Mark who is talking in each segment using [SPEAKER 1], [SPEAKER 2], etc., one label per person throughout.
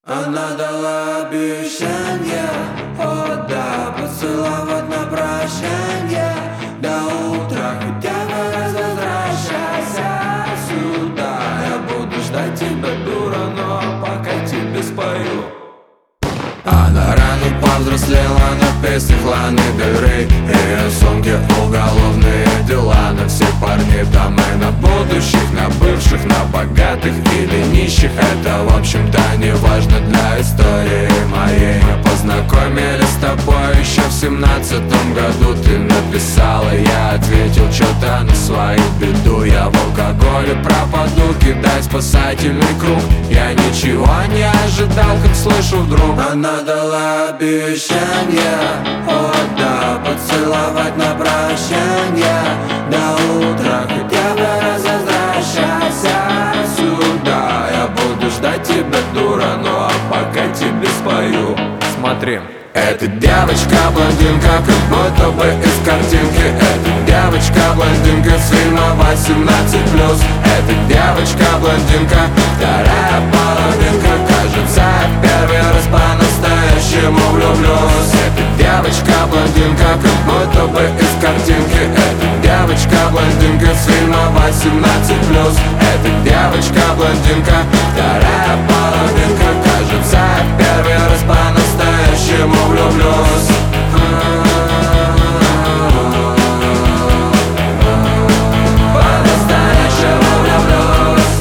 [SPEAKER 1] Она дала обещание, о да, поцеловать на прощание. До утра хотя бы раз возвращайся сюда. Я буду ждать тебя, дура, но пока тебе спою. Она рано повзрослела на песнях Ланы Дель Рей. Ее сумки уголовные дела на всех парней там и на будущих, на бывших, на богатых или нищих. Это в общем-то не важно для истории моей. Мы познакомились с тобой еще в 17-м году. Ты написала, я ответил что-то на свою беду. Я в алкоголе пропаду, кидай спасательный круг. Я ничего не ожидал, как слышу вдруг. Она дала обещание, о да, поцеловать на прощание. До утра хотя бы раз возвращайся сюда. Я буду ждать тебя, дура, ну а пока тебе спою. Смотри. Эта девочка-блондинка, как будто бы из картинки. Эта девочка-блондинка с фильма 18+. Эта девочка-блондинка, вторая половинка. Кажется, я первый раз по-настоящему влюблюсь. Эта девочка-блондинка, как будто бы из картинки. Эта девочка-блондинка с фильма 18+. Эта девочка-блондинка, вторая половинка. Кажется, я первый раз по-настоящему влюблюсь. По-настоящему влюблюсь.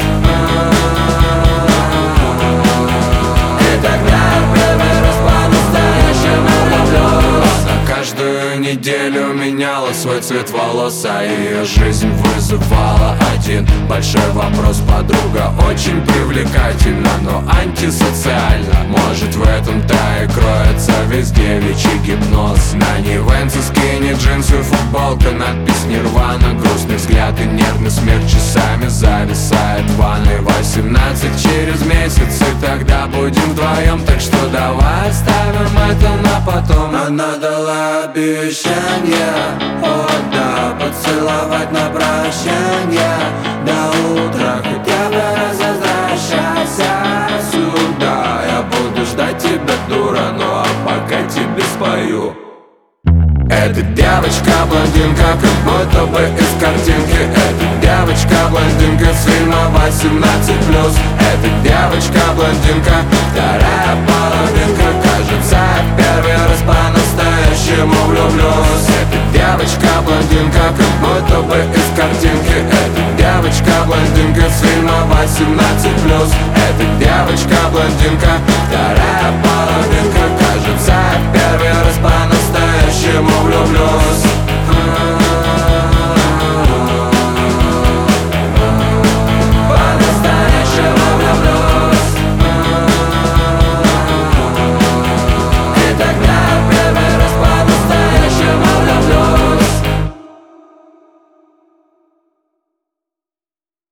[SPEAKER 1] И тогда первый раз по-настоящему влюблюсь. На каждую неделю меняла свой цвет волос, а ее жизнь вызывала один большой вопрос. Подруга очень привлекательна, но антисоциальна. Может, в этом-то и кроется весь девичий гипноз. На ней венсы, скини, джинсы, футболка, надпись Нирвана. Грустный взгляд и нервный смех часами зависает в ванной. 18 через месяц, и тогда будем вдвоем. Так что давай оставим это на потом. Она дала обещание, о да, поцеловать на прощание. До утра хотя бы раз возвращайся сюда. Я буду ждать тебя, дура, ну а пока тебе спою. Эта девочка-блондинка, как будто бы из картинки. Эта девочка-блондинка с фильма 18+. Эта девочка-блондинка, вторая половинка. Кажется, я первый раз по-настоящему влюблюсь. Эта девочка-блондинка, как будто бы из картинки. Эта девочка-блондинка с фильма 18+. Эта девочка-блондинка,